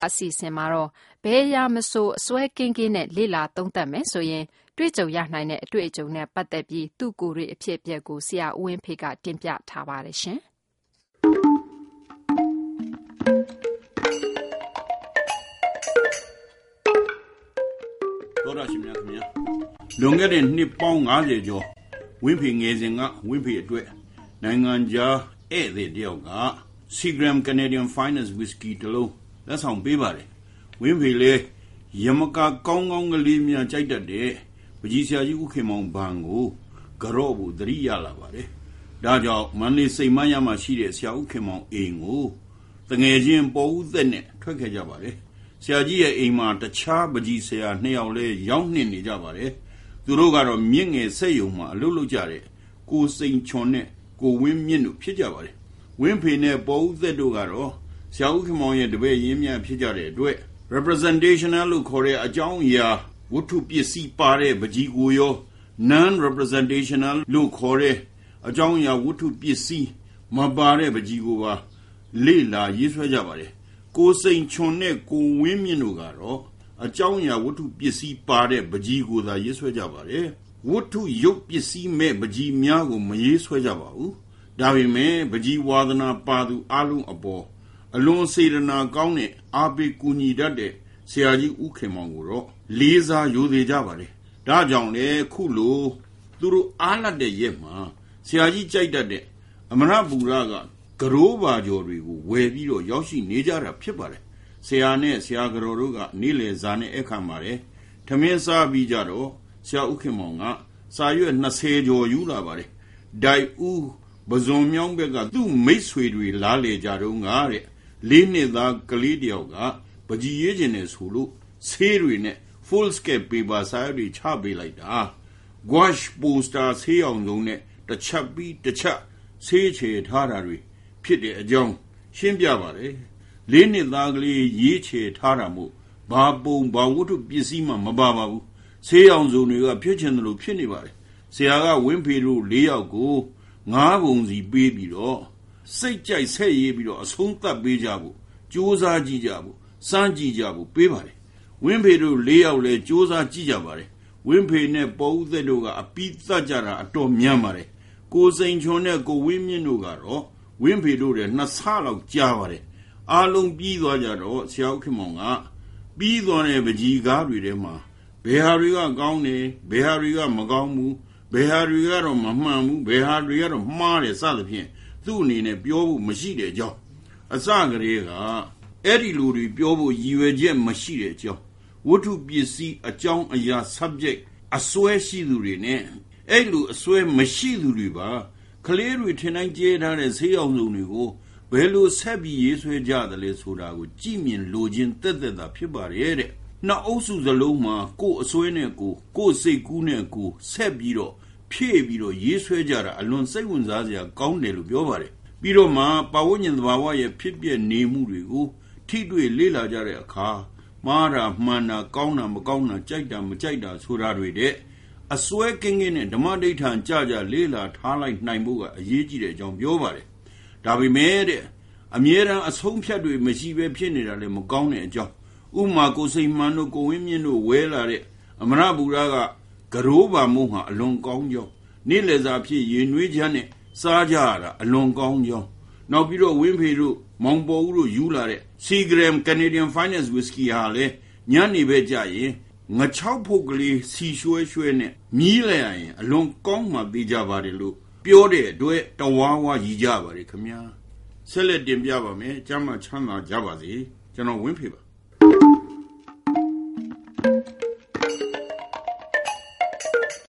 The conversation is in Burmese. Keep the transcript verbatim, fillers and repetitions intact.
အစီအစဉ်မှာတော့ဘယ်ရာမဆိုအစွဲကင်းကင်းနဲ့လေ့လာသုံးသပ်မယ်ဆိုရင်တွေ့ကြုံရနိုင်တဲ့အတွေ့အကြုံနဲ့ပတ်သက်ပြီးသူ့ကိုယ်ရေးအဖြစ်အပျက်ကိုဆရာဦးဝင်းဖေကတင်ပြထားပါတယ်ရှင်။သောတာရှင်များခင်ဗျာလွန်ခဲ့တဲ့နှစ်ပေါင်း၅၀ကျော်ဝင်းဖေငယ်စဉ်ကဝင်းဖေအတွက်နိုင်ငံခြားဧည့်သည်တယောက်က Seagram Canadian Finest Whisky တလုံးလက်ဆောင်ပေးပါတယ်ဝင်းဖေလေရမကကောင်းကောင်းကလေးများကြိုက်တတ်တဲ့ပကြီးဆရာကြီးဦးခင်မောင်ဘန်ကိုကြော့ဖို့သတိရလာပါတယ်ဒါကြောင့်မန္တလေးစိတ်မန်းရမှာရှိတဲ့ဆရာဦးခင်မောင်အိမ်ကိုတငယ်ချင်းပေါ်ဦးသက်နဲ့ထွက်ခဲ့ကြပါတယ်ဆရာကြီးရဲ့အိမ်မှာတခြားပကြီးဆရာနှစ်ယောက်လဲရောက်နှင်နေကြပါတယ်သူတို့ကတော့မြင့်ငယ်ဆက်ယုံမှာအလုပ်လုပ်ကြတဲ့ကိုစိန်ချွန်နဲ့ကိုဝင်းမြင့်တို့ဖြစ်ကြပါတယ်ဝင်းဖေနဲ့ပေါ်ဦးသက်တို့ကတော့ဆရာဦးခင်မောင်ရဲ့တပည့်ရင်းမြတ်ဖြစ်ကြတဲ့အတွက် representational လို့ခေါ်တဲ့အကြောင်းအရာဝတ္ထုပစ္စည်းပါတဲ့ပကြီးကိုရော non representational လို့ခေါ်တဲ့အကြောင်းအရာဝတ္ထုပစ္စည်းမပါတဲ့ပကြီးကိုပါလေ့လာရေးဆွဲကြပါတယ်ကိုစိန်ချွန်နဲ့ကိုဝင်းမြင့်တို့ကတော့အကြောင်းအရာဝတ္ထုပစ္စည်းပါတဲ့ပကြီးကိုသာရေးဆွဲကြပါတယ်ဝတ္ထုရုပ်ပစ္စည်းမဲ့ပကြီးများကိုမရေးဆွဲကြပါဘူးဒါပေမဲ့ပကြီးဝါဒနာပါသူအလုံးအပေါ်အလွန်စေတနာကောင်းတဲ့အာပေကူညီတတ်တဲ့ဆရာကြီးဦးခင်မောင်ကိုတော့လေးစားရိုသေကြပါတယ်ဒါကြောင့်လေခုလိုသူတို့အားလတ်တဲ့ရက်မှာဆရာကြီးကြိုက်တတ်တဲ့အမရပူရကကရိုးပါကျော်တွေကိုဝယ်ပြီးတော့ရောက်ရှိနေကြတာဖြစ်ပါတယ်ဆရာနဲ့ဆရာကတော်တို့ကနေ့လယ်စာနဲ့အခမ်းပါတယ်ထမင်းစားပြီးကြတော့ဆရာဦးခင်မောင်ကစာရွက်၂၀ကျော်ယူလာပါတယ်ဒိုက်ဦးပဇွန်မြောင်းဘက်ကသူ့မိတ်ဆွေတွေလားလေကြတော့ငါတဲ့လေးနှစ်သားကလေးတယောက်ကပကြီးရေးခြင်းနဲ့ဆိုလို့ဆေးတွေနဲ့ full scale paper စာရွက်တွေချပေးလိုက်တာ gouache poster ဆေးအောင်လုံးနဲ့တစ်ချက်ပြီးတစ်ချက်ဆေးချေထားတာတွေဖြစ်တဲ့အကြောင်းရှင်းပြပါတယ်လေးနှစ်သားကလေးရေးချေထားတာမို့ဘာပုံဘာဝတ္ထုပစ္စည်းမှမပါပါဘူးဆေးအောင်စုံတွေကဖြစ်ချင်တယ်လို့ဖြစ်နေပါတယ်ဆရာကဝင်းဖေတို့၄ယောက်ကိုငါးပုံစီပေးပြီးတော့စိတ်ကြိုက်ဆက်ရေးပြီးတော့အဆုံးသတ်ပေးကြဖို့ကြိုးစားကြည့်ကြဖို့စမ်းကြည့်ကြဖို့ပေးပါတယ်ဝင်းဖေတို့၄ယောက်လည်းကြိုးစားကြည့်ကြပါတယ်ဝင်းဖေနဲ့ပေါ်ဦးသက်တို့ကအပိသတ်ကြတာအတော်များပါတယ်ကိုစိန်ချွန်နဲ့ကိုဝင်းမြင့်တို့ကတော့ဝင်းဖေတို့လည်းနှစ်ဆလောက်ကြားပါတယ်အားလုံးပြီးသွားကြတော့ဆရာဦးခင်မောင်ကပြီးသွားတဲ့ပကြီးကားတွေထဲမှာဘယ်ဟာတွေကကောင်းတယ်ဘယ်ဟာတွေကမကောင်းဘူးဘယ်ဟာတွေကတော့မမှန်ဘူးဘယ်ဟာတွေကတော့မှားတယ်စသဖြင့်သူ့အနေနဲ့ပြောဖို့မရှိတဲ့အကြောင်းအစကတည်းကအဲ့ဒီလိုတွေပြောဖို့ရည်ရွယ်ချက်မရှိတဲ့အကြောင်းဝတ္ထုပစ္စည်းအကြောင်းအရာ subject အစွဲရှိသူတွေနဲ့အဲ့လိုအစွဲမရှိသူတွေပါကလေးတွေထင်တိုင်းကျဲထားတဲ့ဆေးအောင်စုံတွေကိုဘယ်လိုဆက်ပြီးရေးဆွဲကြသလဲဆိုတာကိုကြည့်မြင်လိုခြင်းတက်တက်တာဖြစ်ပါတယ်တဲ့နောက်အုပ်စုစလုံးမှာကိုယ်အစွဲနဲ့ကိုယ်ကိုယ်စိတ်ကူးနဲ့ကိုယ်ဆက်ပြီးတော့ဖြည့်ပြီးတော့ရေးဆွဲကြတာအလွန်စိတ်ဝင်စားစရာကောင်းတယ်လို့ပြောပါတယ်ပြီးတော့မှပဝဉ္ဉ္သဘာဝရဲ့ဖြစ်ပျက်နေမှုတွေကိုထိတွေ့လေ့လာကြတဲ့အခါမှားတာမှန်တာကောင်းတာမကောင်းတာကြိုက်တာမကြိုက်တာဆိုတာတွေတဲ့အစွဲကင်းကင်းနဲ့ဓမ္မဒိဋ္ဌံကြကြလေ့လာထားလိုက်နိုင်ဖို့ကအရေးကြီးတဲ့အကြောင်းပြောပါတယ်ဒါပေမဲ့တဲ့အမြဲတမ်းအဆုံးဖြတ်တွေမရှိဘဲဖြစ်နေတာလည်းမကောင်းတဲ့အကြောင်းဥမာကိုစိန်မှန်တို့ကိုဝင်းမြင့်တို့ဝဲလာတဲ့အမရပူရကကရိုးပါမုံဟာအလွန်ကောင်းကြောင်းနေ့လည်စာဖြစ်ရေနွေးချမ်းနဲ့စားကြရတာအလွန်ကောင်းကြောင်းနောက်ပြီးတော့ဝင်းဖေတို့မောင်ပေါ်ဦးတို့ယူလာတဲ့ Seagram Canadian Finest Whisky ဟာလေညနေပဲကြရင်ငါချောက်ဖို့ကလေးစီရွှဲရွှဲနဲ့မြည်လိုက်ရရင်အလွန်ကောင်းမှသိကြပါတယ်လို့ပြောတဲ့အတွက်တဝါဝါကြီးကြပါတယ်ခင်ဗျာဆက်လက်တင်ပြပါမယ်ကျမ်းမာချမ်းသာကြပါစေကျွန်တော်ဝင်းဖေပါ